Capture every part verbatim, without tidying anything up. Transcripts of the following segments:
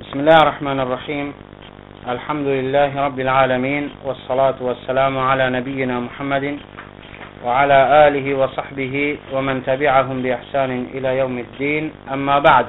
بسم الله الرحمن الرحيم. الحمد لله رب العالمين، والصلاة والسلام على نبينا محمد وعلى آله وصحبه ومن تبعهم بإحسان إلى يوم الدين. أما بعد،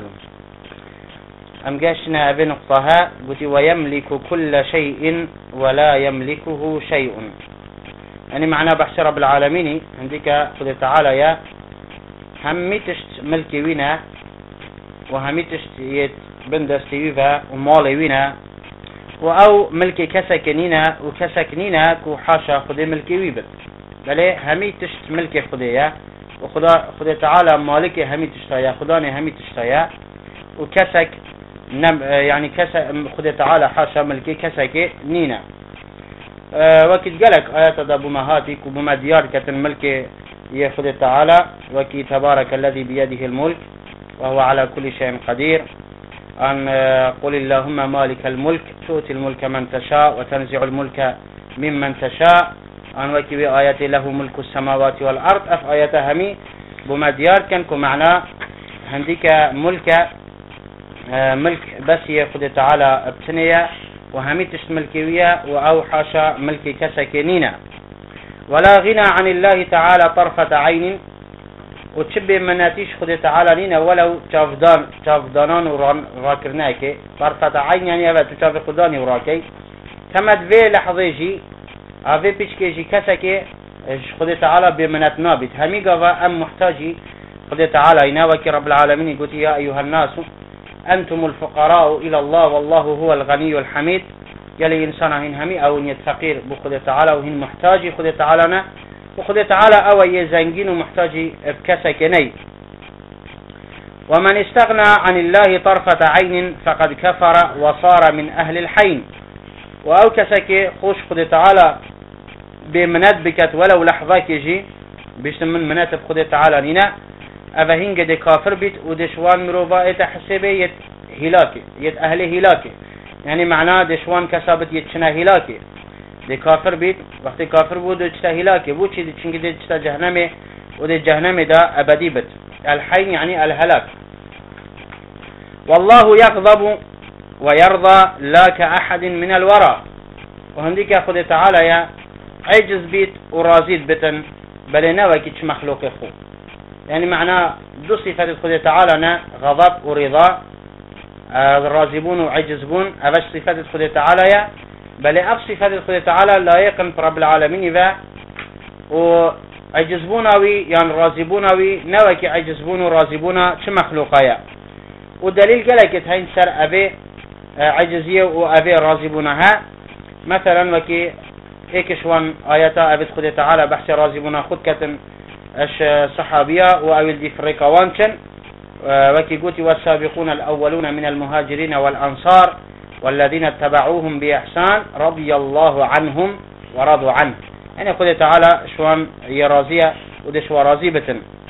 أم جاشنا أبي نقطها قلت ويملك كل شيء ولا يملكه شيء، يعني معنى بحث رب العالمين عندك قل تعالى يا همي تشت ملكي وينا وهمي تشت يت بندستيوفا ومالي وينا وأو ملكي كسكنينا وكسكنينا كو حاشا خدي ملكي ويبت، بل همي تشت ملكي خديا وخدا خدا تعالى مالكي همي تشتايا خداني همي تشتايا وكسك نم يعني كسك خدا تعالى حاشا ملكي كسكي نينا. أه وكي تقلك آيات بمهاتك وبمديار كتن ملكي يا خدا تعالى وكي تبارك الذي بيده الملك وهو على كل شيء قدير. أن قل اللهم مالك الملك تؤتي الملك من تشاء وتنزع الملك ممن تشاء. أن وكي بآيات له ملك السماوات والأرض أف آيات همي بمديار كان كمعنى هنديك ملك ملك بس يا خدا تعالى ابتنية وهمي تشت ملكيوية وأو حاشا ملكي كسكنينا. ولا غنى عن الله تعالى طرفة عين، وتشبه مناتيش خدا تعالى لنا ولو تافدان تافدانان وراكرناكي طرفة عين، يعني أبا تشاف خداني وراكي تمد في لحظة جي أفي بيشكي جي كسكي خدا تعالى بمنات نابت همي قفا أم محتاجي خدا تعالى هنا. وكي رب العالمين يقول يا أيها الناس أنتم الفقراء إلى الله والله هو الغني الحميد. قال إنسان هن همي أو نيت فقير بخدا تعالى وهن محتاجي خدا تعالى وخدا تعالى أو يزنجين ومحتاجي بكسكني. ومن استغنى عن الله طرفة عين فقد كفر وصار من أهل الحين. وأو كسكي خوش خدا تعالى بمنات بكت ولو لحظة كيجي بيش من منات بخدا تعالى لنا أفهين قد كافر بيت ودشوان مروفا يتحسبه يت هلاكي يت أهل هلاكي، يعني معناه دشوان كسابت يتشنا هلاكي دي كافر بيت وقت كافر بود يتشتا هلاكي بو چي دي چنگ دي يتشتا جهنمي ودي جهنمي دا أبدي بت. الحين يعني الهلاك. والله يغضب ويرضى لا كأحد من الورى. وهنديك أخذ تعالى يا عجز بيت ورازيد بتن بل نوكي تش مخلوق خو، يعني معناه دو صفات خدا تعالى غضب ورضا الراجبون وعجزبون أفش صفات خدا تعالى يا بل أف صفات خدا تعالى لا يقن رب العالمين ذا وعجزبون أوي يعني راجبون أوي نوكي عجزبون وراجبون ش مخلوقايا. والدليل قالك هين سر أبي عجزية وأبي راجبونها مثلا وكي إيكشوان آياتا أبي خدا تعالى بحث راجبون خد كتن اش صحابية وأول دي فريقوانشن وكي قوتي والسابقون الأولون من المهاجرين والأنصار والذين اتبعوهم بإحسان رضي الله عنهم ورضوا عنه. يعني قد تعالى شوان يرازية ودش ورازيبة.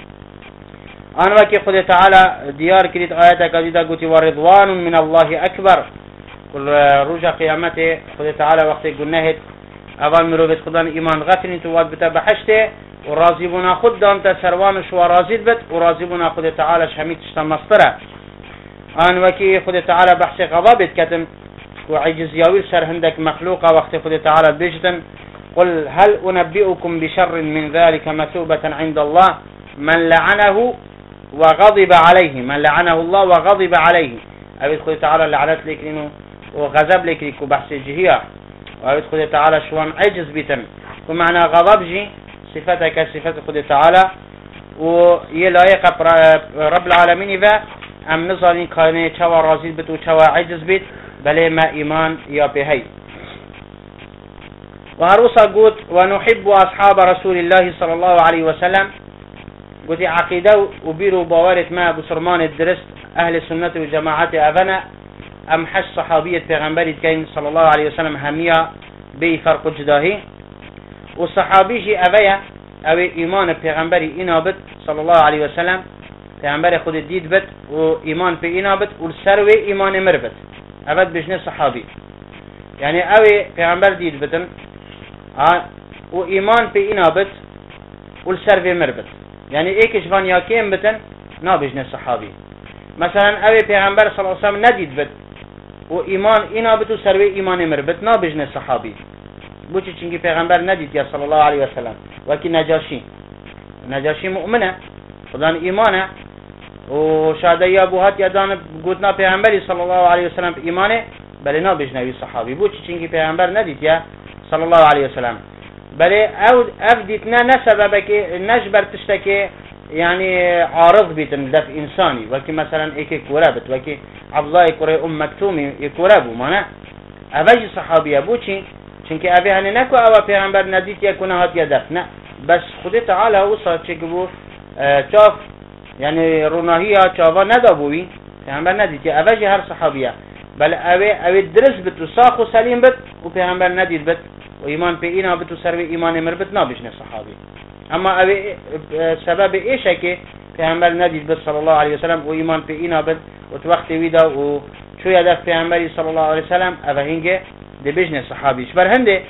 أنا وكي قد تعالى ديار كريت آياتك قديدة قوتي ورضوان من الله أكبر. كل رجع قيامته قد تعالى وقت قلناه أول مروفت خدان إيمان غفر تواد بتبحشته وراضيبنا خدام تسروان شو راضيد بت وراضيبنا خد تعالى شميت اشتمصتره. آن وكي خد تعالى بحث غضبت كتم وعجز ياويل سر هندك مخلوقة وقت خد تعالى بجدا قل هل أنبئكم بشر من ذلك مثوبة عند الله من لعنه وغضب عليه من لعنه الله وغضب عليه. أبيت خد تعالى لعنت لك إنه وغضب لك لك بحث جهية. وأبيت خد تعالى شوان عجز بيتم ومعنى غضب جي صفتك صفات خدا تعالى ويلايق رب العالمين إذا أم نظرين كاني شوى رازيد بت وشوى عجز بت بل ما إيمان يا بهي. وهروسا قلت ونحب أصحاب رسول الله صلى الله عليه وسلم قلت عقيدة وبيرو باورت ما بسرمان الدرست أهل السنة والجماعة أفنا أم حش صحابية پیغمبر كين صلى الله عليه وسلم همية بي فرق جداهي. والصحابي أبيا أو إيمان پیغمبری إنابت صلى الله عليه وسلم پیغمبر خود دید بت و إيمان في إنابت والسرو إيمان مربت أبد بجنه صحابي، يعني أو پیغمبر دید بتن و إيمان في إنابت والسرو مربت، يعني إيكش فان ياكيم بتن نا بجنه صحابي. مثلا أو پیغمبر صلى الله عليه وسلم ندید بت و ایمان اینا بتو سروی ایمان مربت نا بجن صحابی بوچی چنگی پیغمبر ندید یا صلی الله علیه وسلم وکی نجاشی نجاشی مؤمنه خدان ایمانه و شاده یا بوهات یادان گوتنا پیغمبری صلی الله علیه وسلم ایمانه بله نا بجنوی صحابی بوچی چنگی پیغمبر ندید یا صلی الله علیه وسلم بله او افدیتنا نسبه که نجبر تشتكي يعني عارض بيتن دف إنساني وكي مثلا إيكي كورابت وكي عبد الله كوري أم مكتومي يكورابو مانا أفاجي صحابي أبوشي چونك أبي هني نكو أوا پیغمبر نديت يكون هات يدف نا بس خود تعالى وصا چكبو چاف يعني روناهية چافا ندابوي پیغمبر نديت أفاجي هر صحابية بل أوي أوي درس بتو ساخو سليم بت و پیغمبر نديت بت و إيمان بي إينا بتو سروي إيمان مربت نابشن صحابي اما اوی سبب ایشه که پیامبر ندید بد صلی الله علیه وسلم و ایمان به اینا بد و تو وقت ویدا و چو یاد پیامبری صلی الله علیه وسلم اوه هنگه دی بجن صحابیش بر هنده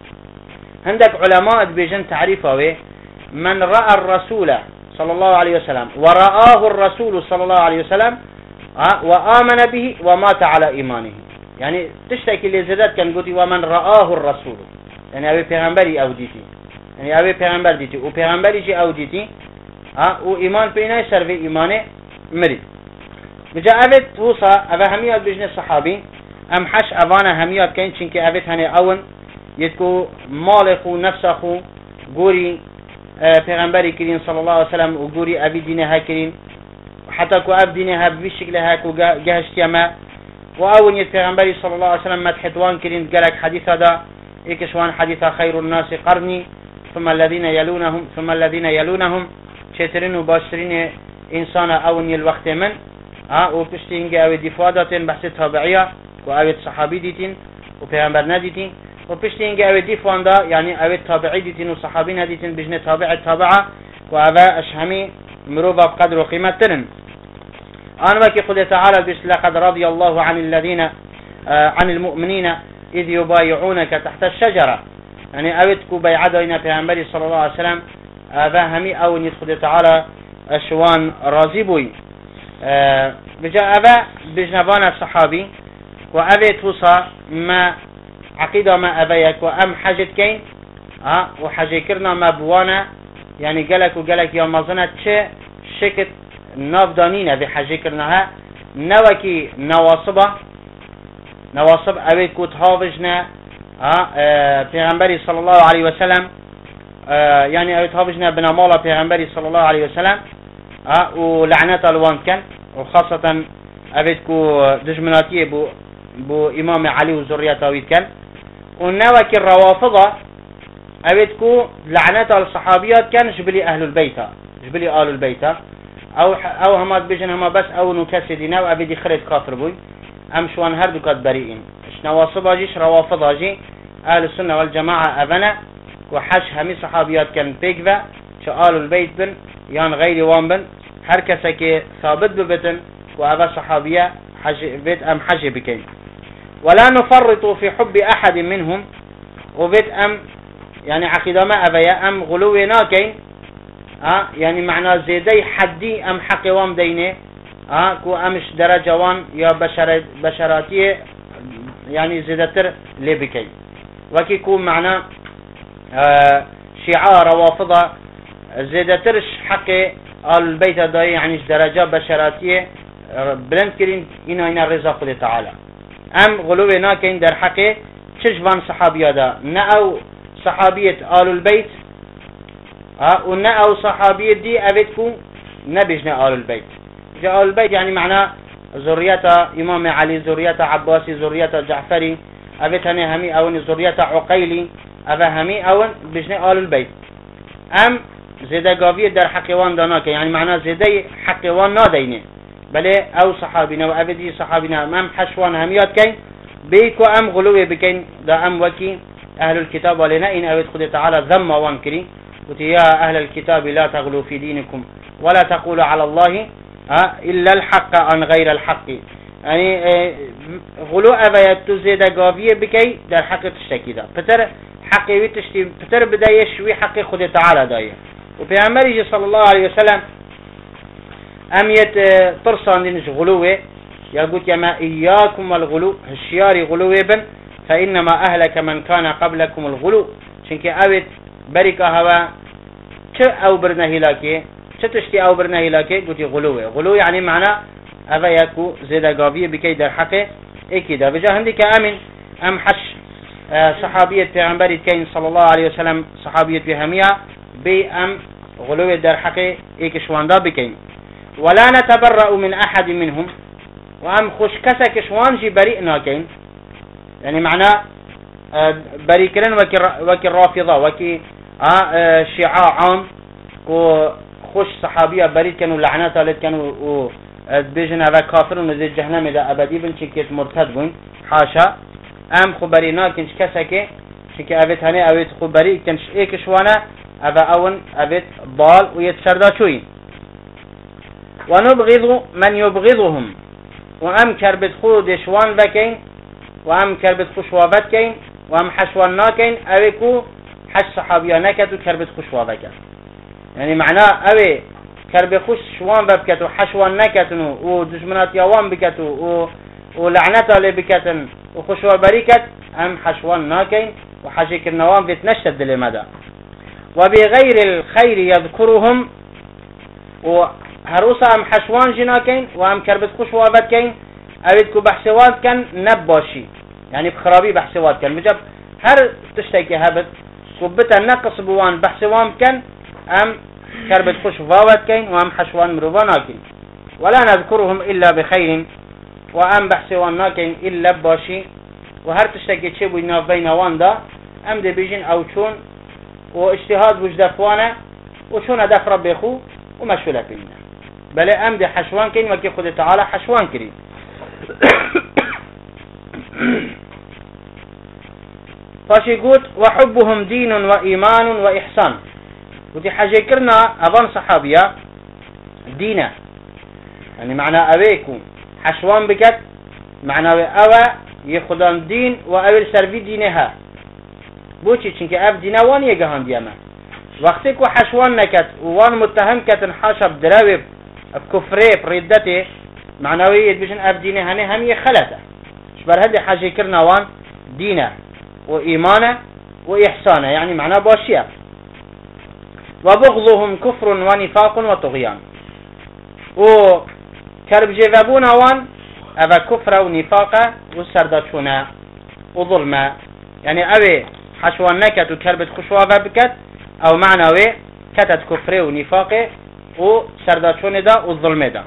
هندك علماء بيجن تعريفه من رأى الرسول صلى الله عليه وسلم ورآه الرسول صلى الله عليه وسلم وآمن به ومات على إيمانه يعني تشتكي لزدات كان قلت ومن رآه الرسول يعني أبي پیغمبری او دیتی يعني أبي پیغمبر دیتی و پیغمبری جي او دیتی و إيمان بيناي سر في إيمان مري بجا أبت توصى أبا هميات بجن صحابي أم حش أبانا هميات كين چنك أبت هني أون يتكو مالخو نفسخو قوري پیغمبری کرین صلی الله علیه وسلم و گوری ابی دینه ها کرین حتی کو اب دینه ها بی شکل ها کو گهشتی ما و اول یت پیغمبری صلی الله علیه وسلم مدحتوان کرین گلک حدیث دا یکشوان حدیث خیر الناس قرنی ثم الذين يلونهم ثم الذين يلونهم چترین و باشترین انسان اون یل وقت من ها و پشتینگ او دفاداتن بحث تابعیه و او صحابی دیتین و پیغمبر ندیتین و پشت اینگه اوه دیفوان دا یعنی اوه تابعی دیتین و صحابی ندیتین بجنه تابع تابعه و اوه اشهمی مروبه بقدر و قیمت ترن آن وكي خد تعالى بس لقد رضي الله عن الذين عن المؤمنين إذ يبايعونك تحت الشجرة يعني اوتكو بيعدين پیغمبر صلى الله عليه وسلم اوه همي او نيت خد تعالى اشوان راضي بوي بجا اوه بجنبان الصحابي و اوه توصى ما عقيدة ما أبيك وأم حاجة كين ها وحاجة كرنا ما بوانا يعني قالك وقالك يا مظنة شيء شكت نافدانين بحاجة كرناها نوكي نواصبة نواصب أبيك وتهافجنا ها اه پیغمبري صلى الله عليه وسلم اه يعني أبيك تهافجنا بنمالا پیغمبري صلى الله عليه وسلم ها ولعنة الوان كان وخاصة أبيك دجمناتية بو بو إمام علي وزريته ويد كان ونوك الروافضة أبدكو لعنة الصحابيات كان جبلي أهل البيت جبلي آل البيت أو أو هما بيجن هما بس أو نكسدنا وأبدي خرج كافر بوي أم شوان هردو كات بريئين إش نواصب جيش روافضة جي أهل السنة والجماعة أبنا وحش همي صحابيات كان بيكفا شو آل البيت بن يان غير وان بن هركسك ثابت ببتن وأبا صحابية حج بيت أم حج بكين ولا نفرط في حب أحد منهم وبيت أم يعني عقيدة ما أبيا أم غلوي ناكين أه يعني معنى زيدي حدي أم حقي وام دينه أه كو أمش درجة وان يا بشر بشراتي يعني زيدتر لبكي وكي كو معنى أه شيعة روافضة زيدترش حقي آل البيت داي يعني درجة بشراتي بلند كرين إنا إنا الرزا خد تعالى ام غلوه ناكين در حقه چشوان صحابيه دا نه او صحابيه آل البيت ها و نه او صحابيه دي اوتكو نبجن آل البيت جاء آل البيت يعني معناه ذرية امام علي ذرية عباسي ذرية جعفري اوتني همي اون ذرية عقيلي اوه همي اون بجن آل البيت ام زيده قاوية در حقوان داناك يعني معناه زيده حقوان نادينه بله او صحابينا وابدي صحابينا امام حشوان هميات كين بيكو ام غلوه بكين دا ام وكي اهل الكتاب ولنا ان اويد خد تعالى ذم وانكري قلت يا اهل الكتاب لا تغلوا في دينكم ولا تقولوا على الله الا الحق عن غير الحق يعني غلو ابيات تزيد قافيه بكي در حق تشتكي دا فتر حقي وتشتي فتر بدايه شوي حقي خد تعالى دايه وبيعمر صلى الله عليه وسلم أميت ترصان دينش غلوه يقول يما إياكم والغلو هشياري غلو بن فإنما أهلك من كان قبلكم الغلو چونك اوت بركة هوا چه او برنه هلاكي چه تشتي او برنه هلاكي قلت غلوه غلو يعني معنى اوه يكو زيادة قاوية بكي در حقه اكي دا بجا هندك امن ام حش صحابية پیغمبرت كين صلى الله عليه وسلم صحابية بهمية بي ام غلوه در حقه ايك شواندا بكين ولا نتبرأ من احد منهم وام خوش كسك شوانجي بريء ناكين يعني معنى بريء كرن وكي الرافضة وكي شيعاء عام وخوش صحابية بريء كانوا لعنات عليك كانوا بيجن هذا كافر ونزيد جهنم إذا أبدي بن شكيت مرتد بن حاشا أم خبري ناكنش كسكي شكي أبيت هني أبيت خبري كنش إيك شوانا أبا أون أبيت ضال ويتسردا شوي ونبغض من يبغضهم وأم كربت خود شوان بكين وأم كربت خشوابت كين وأم حشوان ناكين أبيكو حش صحابيا نكت وكربت خشوابك يعني معناه أبي كرب خوش شوان بكت وحشوان نكتن ودشمنات يوان بكت ولعنات عليه بكتن وخشوا بريكت أم حشوان ناكين وحشيك النوام بتنشد لمدى وبغير الخير يذكرهم وهروسا أم حشوان جناكين وأم كربت خشوا بكين أبيدكو بحسوات كان نباشي يعني بخرابي بحسوات كان مجب هر تشتكي هبت كبتا نقص بوان بحسوان كان أم كربت خوش فاوت كين وام حشوان مروفانا كين ولا نذكرهم إلا بخير وام بحسوان ناكين إلا باشي وهر تشتكي تشيبو يناف بين واندا ام دي بيجين او چون واجتهاد وجدفوانا وشون هدف ربي خو ومشولة بينا بل ام دي حشوان كين وكي خود تعالى حشوان كريم فاشي قوت وحبهم دين وإيمان وإحسان ودي حاجة كرنا أبان صحابيا دينا يعني معنى أبيكو حشوان بكت معنى أبا يخدان دين وأول سربي دينها بوشي چنك أب دينا وان يقهان ديما وقتك وحشوان نكت وان متهم كتن حاشب دراوب بكفري بردته معنوية بيشن أب دينها هم يخلته شبر هذه حاجة كرنا وان دينا وإيمانه وإحسانه يعني معنى باشية وبغضهم كفر ونفاق وطغيان وكرب جذبونا وان أبا كفر ونفاق وسردتشونا وظلما يعني أبي حشوان نكت وكربت خشوة بكت أو معنى كتت كفر ونفاق وسردتشون دا والظلم دا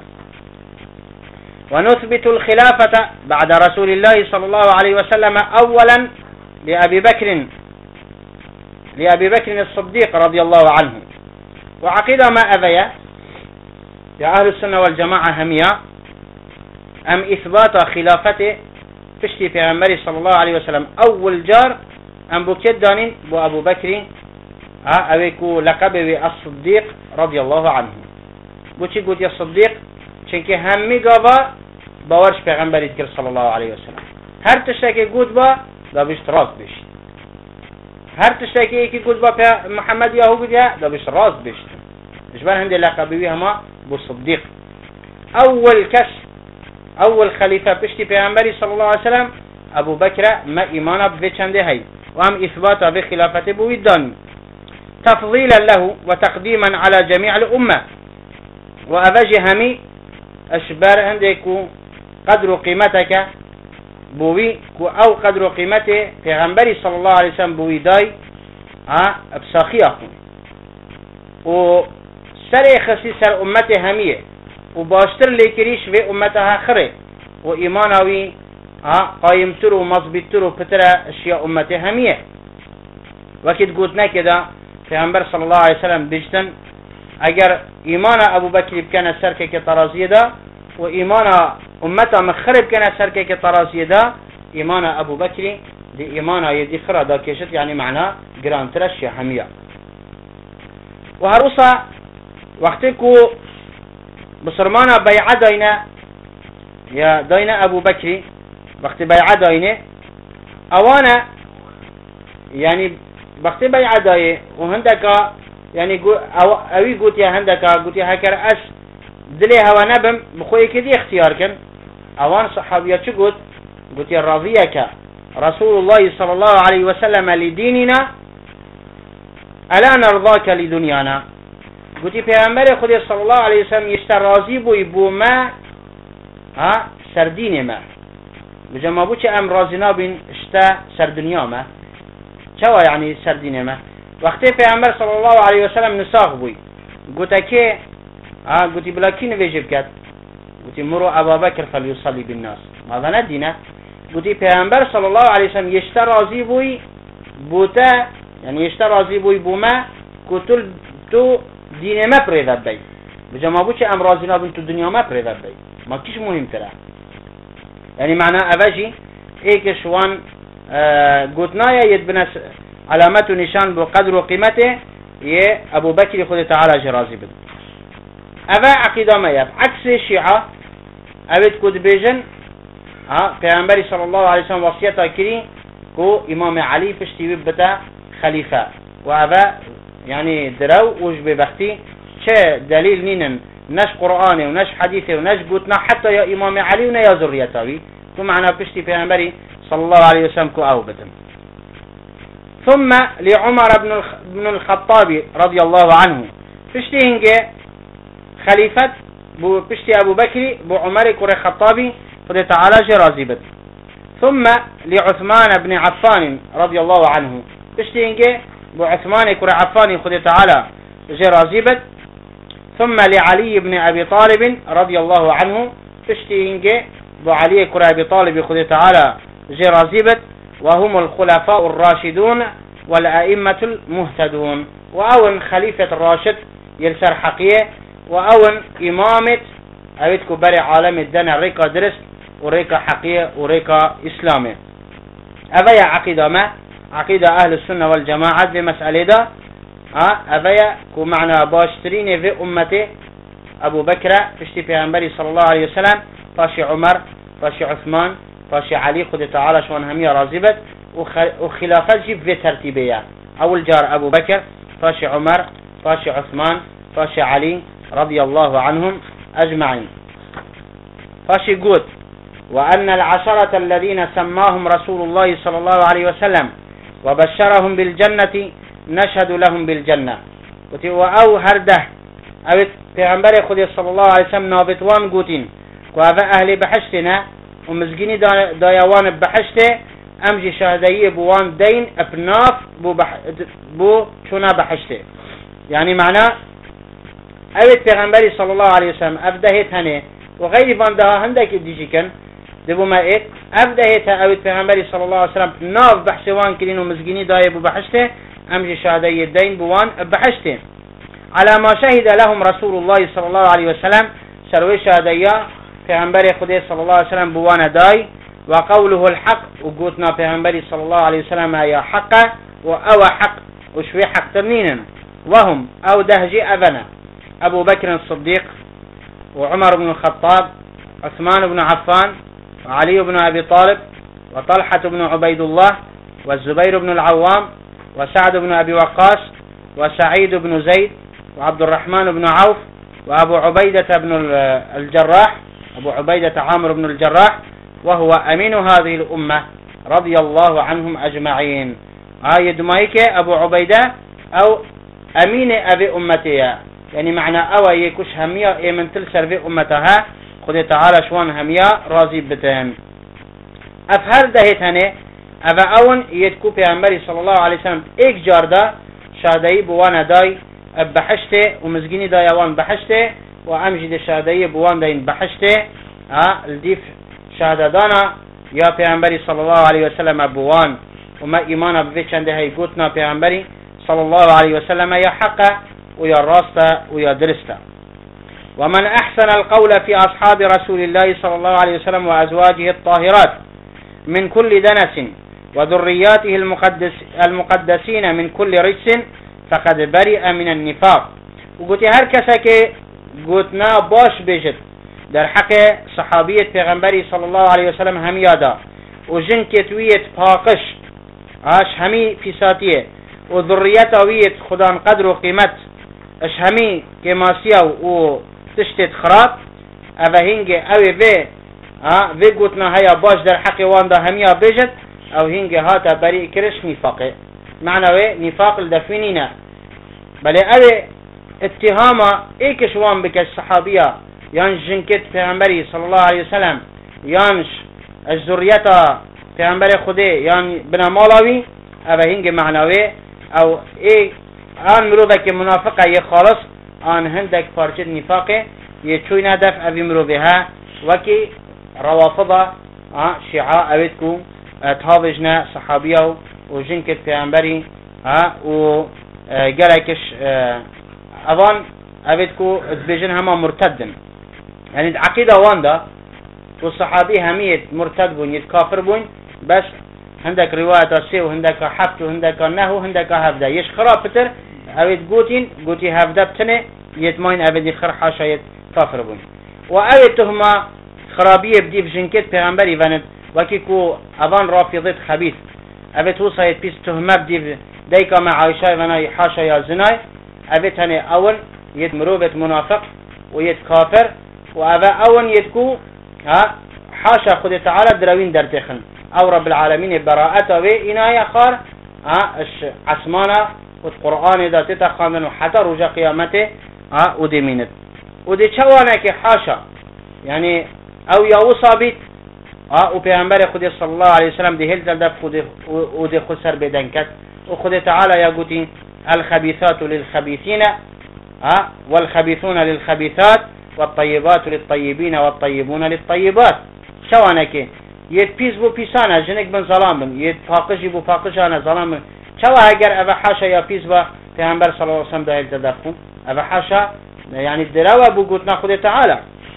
ونثبت الخلافة بعد رسول الله صلى الله عليه وسلم أولا لأبي بكر لأبي بكر الصديق رضي الله عنه وعقيدة ما أذيا يا أهل السنة والجماعة همية أم إثبات خلافته فشتي في عمري صلى الله عليه وسلم أول جار أم بكدان بو أبو بكر أويكو لقبه الصديق رضي الله عنه بوشي قلت يا الصديق چنكي همي قابا باورش في عمري صلى الله عليه وسلم هر تشتكي قلت با دا بيشت راس بيشت هر تشتكي ايكي قلت با محمد ياهو قلت يا دا بيشت راس بيشت إجبار هندي لقبه هما بو الصديق أول كش أول خليفة بشتي پیغمبری صلى الله عليه وسلم أبو بكر ما إيمانا بفيتشنده هاي وهم إثباتا بخلافته بويدان تفضيلا له وتقديما على جميع الأمة وأفجي همي أشبار عندك قدر قيمتك بوي أو قدر قيمته پیغمبری صلى الله عليه وسلم بويداي أبساخي أخو و سر خسي سر أمته همية وباشتر ليكريش في أمتها خره وإيمانوي قايمتر ومضبطتر وبتر أشياء أمته همية وكد قلتنا كده في عنبر صلى الله عليه وسلم بجتن اگر إيمان أبو بكر بكان سركة كترازية ده وإيمان أمته مخرب كان سركة كترازية ده إيمان أبو بكر دي إيمان يدي خرا ده كيشت يعني معناه قران ترشي همية وهروسا وقتكو بصرمانا بيعة داينا يا داينا أبو بكر وقت بيعة داينا أوانا يعني وقت بيعة داي وهندك يعني أو أوي قلت يا هندك قلت يا هكر أش دلي هوا نبم بخوي كذي اختيار كن اوان صحابيه چه قلت قلت راضيك رسول الله صلى الله عليه وسلم لديننا الا نرضاك لدنيانا قلت پیغمبر خدا صلى الله عليه وسلم يشتر راضي بوي بو ما ها سر دين ما بجما بو چه ام راضي نابين اشتا سر دنيا ما چوا يعني سر دين ما وقتی پیغمبر صلى الله عليه وسلم نساخ بوي قلت كي ها قلت بلا كي نویجب كات قلت مروا ابا بكر فليصلي بالناس ماذا ندينا قلت پیغمبر صلى الله عليه وسلم يشتر راضي بوي بوتا يعني يشتر راضي بوي بوما قلت تو دين ما بريدا بي بجما بو چه ام راضي نابين تو دنيا ما بريدا بي ما كيش مهم ترى يعني معنى افاجي ايك شوان آه قلتنا يد بناس علامات نشان بقدر وقيمته يه ابو بكر خد تعالى جرازي بد افا عقيده ما يف عكس الشيعه ابد كود بيجن ها پیغمبر صلى الله عليه وسلم وصيته كري كو امام علي فشتي بتا خليفه وافا يعني درو وج ببختي چه دليل نينن نش قرآن ونش حديث ونش قوتنا حتى يا امام علي ونا يا ذريته ثم معنا فشتي پیغمبر صلى الله عليه وسلم كو او بدن ثم لعمر بن بن الخطاب رضي الله عنه فشتي هنجي خليفة بو فشتي ابو بكر بو عمر كره خطابي خد تعالى جرازي بد ثم لعثمان بن عفان رضي الله عنه فشتي هنجي بو عثمان كره عفان خد تعالى جرازي بد ثم لعلي بن ابي طالب رضي الله عنه فشتي هنجي بو علي كره ابي طالب خد تعالى جرازي بد وهم الخلفاء الراشدون والأئمة المهتدون وأون خليفة الراشد يلسر حقية وأون إمامة أبيتكو بري عالم الدنيا ريكا درس وريكا حقية وريكا إسلامي أبيا عقيدة ما عقيدة أهل السنة والجماعة بمسألة دا أبيا كو معنى باشترين في أمتي أبو بكر فشتي في أنبري صلى الله عليه وسلم فاشي عمر فاشي عثمان فاشي علي خد تعالى شوان همية رازبت وخلافة جيب في ترتيبية أول جار أبو بكر فاشي عمر فاشي عثمان فاشي علي رضي الله عنهم أجمعين فاشي قوت وأن العشرة الذين سماهم رسول الله صلى الله عليه وسلم وبشرهم بالجنة نشهد لهم بالجنة وأو هرده أو پیغمبر خود صلى الله عليه وسلم نابتوان قوتين وهذا أهل بحشتنا ومزجيني دايوان بحشته امجي شهدائيه بوان دين ابناف بو بح بو شونا بحشته يعني معناه اوت پیغمبري صلى الله عليه وسلم افدهت هنه وغير فان ده هندك ديجي كان دبو ما ايه افدهت اوت پیغمبري صلى الله عليه وسلم ناف بحثوان كلين ومزجيني داي بو بحشته امجي شهدائيه دين بوان بحشته على ما شهد لهم رسول الله صلى الله عليه وسلم سروي شهدائيه پیغمبر خدا صلى الله عليه وسلم بوانا داي وقوله الحق وقوتنا پیغمبر صلى الله عليه وسلم يا حق وأو حق وشوي حق تنين وهم أو دهجي أبنا أبو بكر الصديق وعمر بن الخطاب عثمان بن عفان وعلي بن أبي طالب وطلحة بن عبيد الله والزبير بن العوام وسعد بن أبي وقاص وسعيد بن زيد وعبد الرحمن بن عوف وأبو عبيدة بن الجراح أبو عبيدة عامر بن الجراح وهو أمين هذه الأمة رضي الله عنهم أجمعين آية دمائك أبو عبيدة أو أمين أبي أمتها يعني معنى أو يكوش همية إيه من تلسر في أمتها خذ تعالى شوان همية راضي بتهم أفهر دهيت هنه أفا أون يدكو بيعنبري صلى الله عليه وسلم إيك جاردا شهدائي بوانا داي بحشته ومزقيني دايوان بحشته وأمجد شهدائي بوان داين بحشته ها الديف شهدادانا يا بيعنبري صلى الله عليه وسلم بوان وما إيمانا بفيتشان ده هيقوتنا بيعنبري صلى الله عليه وسلم يا حقا ويا راستا ويا درستا. ومن أحسن القول في أصحاب رسول الله صلى الله عليه وسلم وأزواجه الطاهرات من كل دنس وذرياته المقدس المقدسين من كل رجس فقد برئ من النفاق. وقلت هر كسا قلتنا باش بيجد در حق صحابية پیغمبری صلى الله عليه وسلم هم يادا وجن كتوية پاقش اش همي فساتيه وذريته ويت خدان قدر وقيمت اش همي كماسيا وتشتت خراب اوهنگ اوه به ها في قوتنا هيا باش در حقي واندا هميا بيجت او هنگي هاتا بريء كرش نفاقه معنى وي نفاق الدفنينة بل اوه اتهاما ايكش وان بك الصحابية يانش جنكت پیغمبري صلى الله عليه وسلم يانش الزريتا پیغمبر خودي يان بنا مالاوي اوه هنگي معنوي او اي آن مروفه که منافقه یه خالص آن هندک پارچه نفاقه یه چوی ندف اوی مروفه ها وکی روافضه شیعه اوید کو تهاوجنا صحابیه و جنکت پیغمبری و گلکش اوان اوید کو اتبیجن هما مرتدن يعني عقيدة واندا والصحابي هميت مرتد بون يت كافر بون بس هندك رواية سي وهندك حفت وهندك نهو هندك هفدا يش خرابتر اوید قوتين قوتي هفدا بتنه يتماين اوید خر حاشا يت كافر بون واوید تهما خرابية بدي بجنكت پیغمبري واند وكيكو اوان رافضت خبيث اوید وصايت بيس تهما بدي ديكا مع عائشة وانا حاشا يا زناي اوید هنه اول يت مروبت منافق ويت كافر وأبا أون يتكو ها حاشا خد تعالى دروين درتخن أو رب العالمين براءته وإناية خار ها اش عسمانا والقرآن إذا تتخانن حتى رجا قيامته ها ودي منت ودي شوانك حاشا يعني أو يا وصابت ها وبيعنبر خد صلى الله عليه وسلم دي هل تلدف خد ودي خسر بدنكت وخد تعالى يقولين الخبيثات للخبيثين ها والخبيثون للخبيثات والطيبات للطيبين والطيبون للطيبات شوانك يت بيس بو بيسانا جنك بن ظلام بن يت فاقش بو فاقشانا ظلام بن شوا اگر ابا حاشا يا بيس با پیغمبر صلى الله عليه وسلم ده تدخل ابا حاشا يعني الدراوة بو قوتنا خود تعالى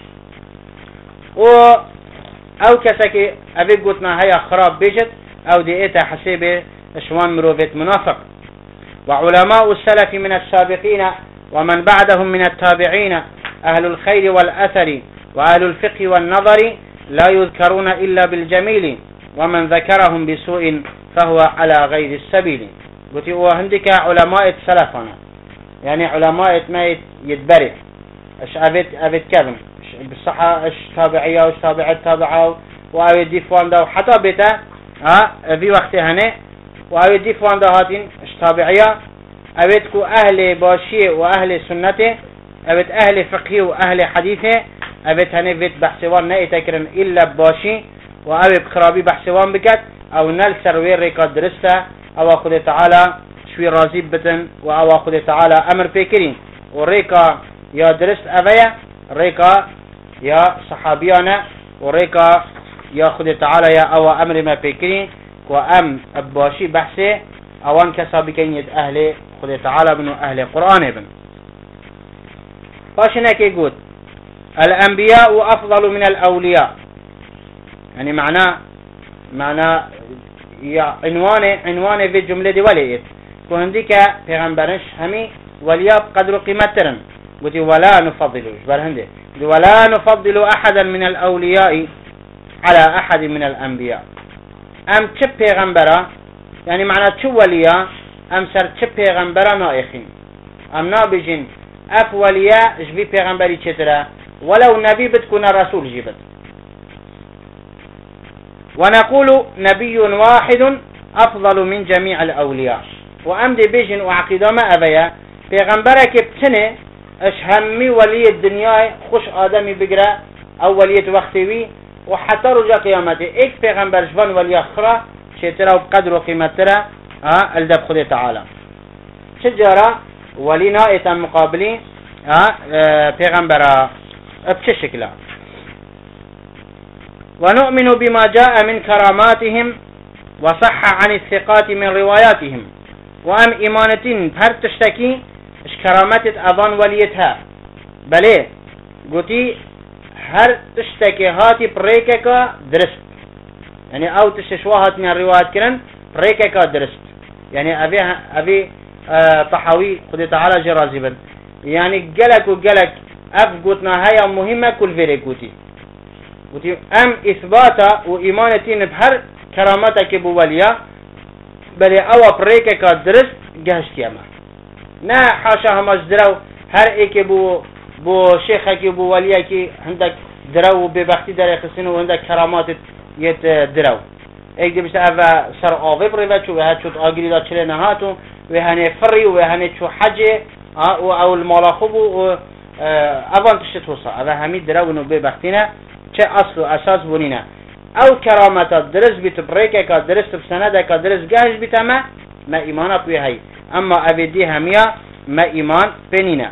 و او كسك ابي قوتنا هيا خراب بيجت او دي ايتا حسيبه شوان مروفت منافق وعلماء السلف من السابقين ومن بعدهم من التابعين أهل الخير والأثر وأهل الفقه والنظر لا يذكرون إلا بالجميل ومن ذكرهم بسوء فهو على غير السبيل قلت هو عندك علماء السلفنا يعني علماء ما يتبرع اش أبيت أبيت كذا بالصحة اش تابعية واش تابع التابعة وأبيت ديفوان ده وحتى بيته ها في وقت هنا وأبيت ديفوان ده هاتين اش تابعية أبيتكو أهل باشية وأهل سنته أبيت أهل فقه وأهل حديثه أبيت هني بيت بحثوان نأتكرن إلا باشي وأبيت خرابي بحثوان بكت أو نال سروير ريكا درسته أو أخذ تعالى شوي رازي بتن أو أخذ تعالى أمر بكرين وريكا يا درست أبيا ريكا يا صحابيانا وريكا يا أخذ تعالى يا أو أمر ما بكرين وأم باشي بحثه أوان كسابقين يد أهل خذ تعالى بنو أهل القرآن ابن فاشنا كي يقول الأنبياء أفضل من الأولياء يعني معناه معناه عنوان عنوان في الجملة دي وليت كهنديك پیغمبرش همي ولياب قدر قيمترن قلت ولا نفضل هندي ولا نفضل أحدا من الأولياء على أحد من الأنبياء أم چه پیغمبرا يعني معناه چه وليا أم سر چه پیغمبرا نائخين أم نابجين اف ولياء جبي پیغمبري چترا ولو نبي بتكون رسول جبت ونقول نبي واحد أفضل من جميع الأولياء وأمد بيجن وعقيدة ما أبيا پیغمبرك بتنه اش همي ولي الدنيا خوش آدمي بقرأ أو ولية وقتوي وحتى رجا قيامته ايك پیغمبر جبان ولي أخرى شترا وبقدر وقيمترا ها الدب خده تعالى شجرة ولينا ايتان مقابلين ها اه پیغمبرا بچه شكلا ونؤمن بما جاء من كراماتهم وصح عن الثقات من رواياتهم وام ايمانتين هر تشتكي اش كرامات اظن وليتها بله قلتي هر تشتكي هاتي بريكك درست يعني او تششواهات من الروايات كرن بريكك درست يعني ابي ابي اه طحاوي خد تعالى جرازبا يعني جلك وجلك اف قلتنا هيا مهمة كل فيري قلتي قلتي ام اثباتا وايمانتين بهر كرامتك بوليا بل او بريكك درست جهشت يما نا حاشا همش درو هر ايك بو بو شيخك بو وليك عندك درو ببختی در خسین و هنده کرامات یت درو ایک دیبشت اوه سر آوه بریوه چو وهد چود آگری دا چله نهاتو وهنه فری و وهنه چو حجه و او المالا خوب و اوان تشت توسا اوه همی درو نو ببختینه چه اصل و اساس بونینه او کرامتا درست بیت بریکه که درست بسنده که درست گهش بیت ما ما ایمانا پوی هی اما اویدی همیا ما ایمان پنینه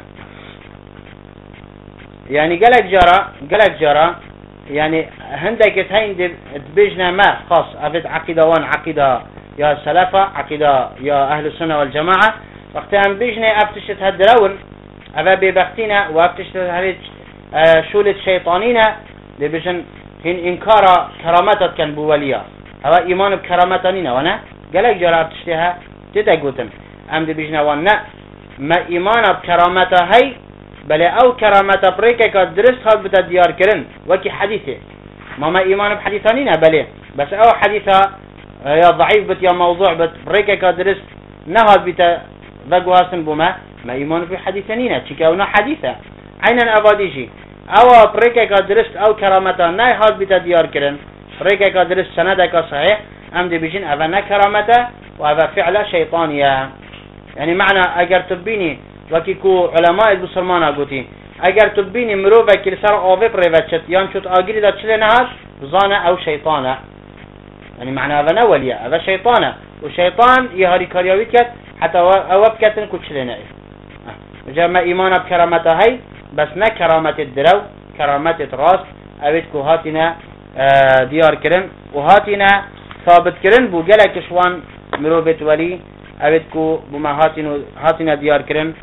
يعني قالك جرى قالك جرى يعني هندك هين بيجنا ما خاص أفد عقيدة وان عقيدة يا سلفة عقيدة يا أهل السنة والجماعة وقتها بيجنا أفتشت هالدرون أفا ببختنا وأفتشت هالج شولة شيطانينا لبيجن هن إنكار كرامتك كان بوليا هوا إيمان بكرامتانينا وانا قالك جرى أفتشتها تتقوتن أم دي بيجنا وانا ما إيمان بكرامتها هي بله او کرامت بريكه که درست خواهد بتا دیار کرن وكي حديثه ما ما ایمان بحديثاني نه بله بس او حديثه يا ضعيف بت يا موضوع بت بريكه که درست نهاد بتا وقواسن بما ما ایمان في حديثاني نه چی که اونا حديثه عينا اباديجي او بريكه که درست او کرامتا نه هاد بتا دیار کرن بريكه که درست سنده که صحيح ام دي بيجين اوا نه کرامته و اوا فعل شيطانيه يعني معنى اگر تبيني وکی کو علماء بسلمان آگوتی اگر تو بینی مروفه که سر آوه پریوچت یان چوت آگیری دا چلی نهاد بزانه او شیطانه يعني معنى هذا نوليه هذا شيطانه وشيطان يهاري كاريويت كت حتى اواب كتن كتشلي نعيف جاء ما ايمانا بكرامته هاي بس نا كرامة الدرو كرامة راس اويت كو هاتنا ديار كرن وهاتنا ثابت كرن بو جلك شوان مروبت ولي اويت كو بما هاتنا هاتنا ديار كرن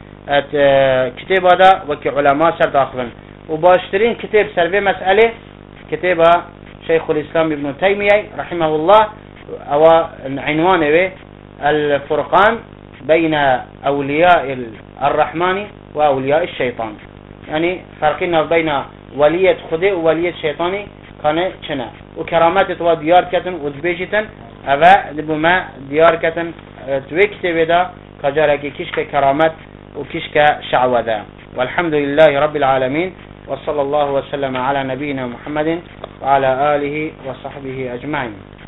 كتاب هذا وكي علماء سر داخلن وباشترين كتاب سربي مسألة كتاب شيخ الإسلام ابن تيمية رحمه الله أو عنوانه الفرقان بين أولياء الرحمن وأولياء الشيطان يعني فرقنا بين ولية خده وولية الشيطان كان شنا وكرامات تو ديار كتن ودبيجتن أبا دبما ديار كتن توي كتاب هذا كجارك كيشك كرامات وكشك شعوذا والحمد لله رب العالمين وصلى الله وسلم على نبينا محمد وعلى آله وصحبه أجمعين.